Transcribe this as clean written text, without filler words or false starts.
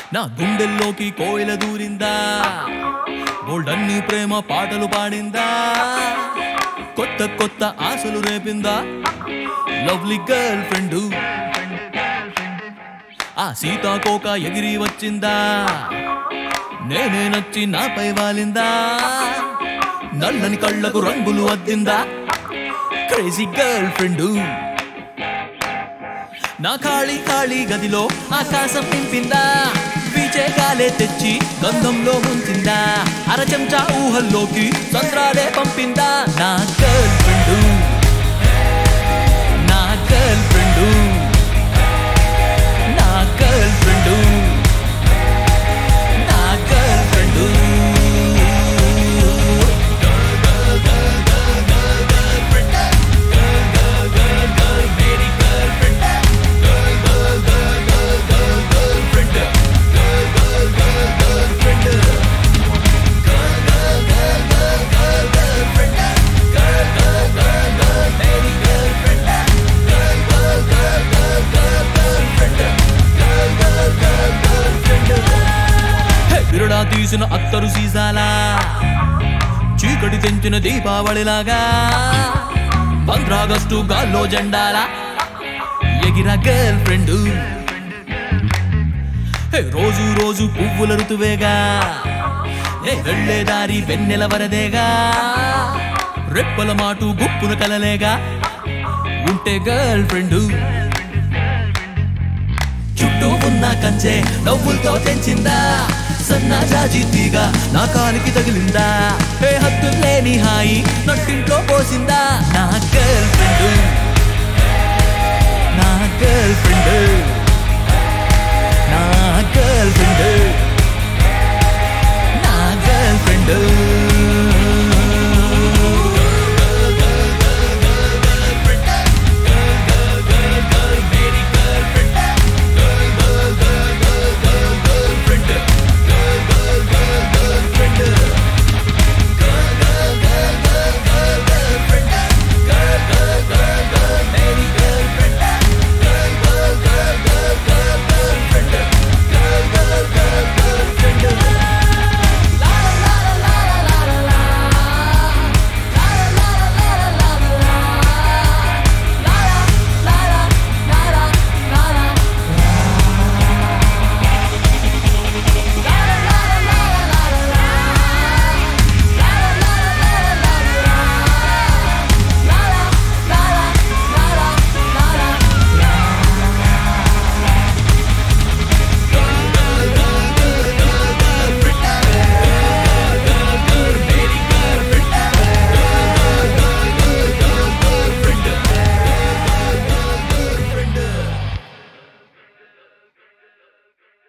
నా గుండెల్లోకి కోయిల దూరిందా బోల్డన్ని ప్రేమ పాటలు పాడిందా కొత్త కొత్త ఆశలు రేపిందా లవ్లీ గర్ల్ ఫ్రెండ్ ఆ సీతాకోక ఎగిరి వచ్చిందా నేనే నచ్చి నాపై వాలిందా నల్లని కళ్ళకు రంగులు అద్దిందా క్రేజీ గర్ల్ ఫ్రెండ్ నా ఖాళీ ఖాళీ గదిలో ఆకాశం నింపిందా పీచే గాలే తెచ్చి గంధంలో ముంచిందా అర చెంచా ఊహల్లోకి చంద్రాలే పంపిందా నా గర్ల్ ఫ్రెండ్ నా గర్ల్ ఫ్రెండ్ నా గర్ల్ ఫ్రెండ్ నా గర్ల్ ఫ్రెండ్ విరుడా తీసిన అత్తరు సీసాలా చీకటి తెంచిన దీపావళిలాగా 15 ఆగస్టు గాల్లో జెండాలా ఎగిరా గర్ల్ ఫ్రెండ్ రోజు రోజు పువ్వుల ఋతువేగా వెళ్ళే దారి వెన్నెల వరదేగా రెప్పల మాటు గుప్పున కలలేగా ఉంటే గర్ల్ ఫ్రెండ్ చుట్టూ ఉన్న కంచె నవ్వులతో తెంచిందా సన్నా జాజీతీగా నా కాలికి తగిలిందా హద్దు లేని హాయి నట్టింట్లో పోసిందా నా గర్ల్ ఫ్రెండ్ నా గర్ల్ ఫ్రెండ్ నా గర్ల్ ఫ్రెండ్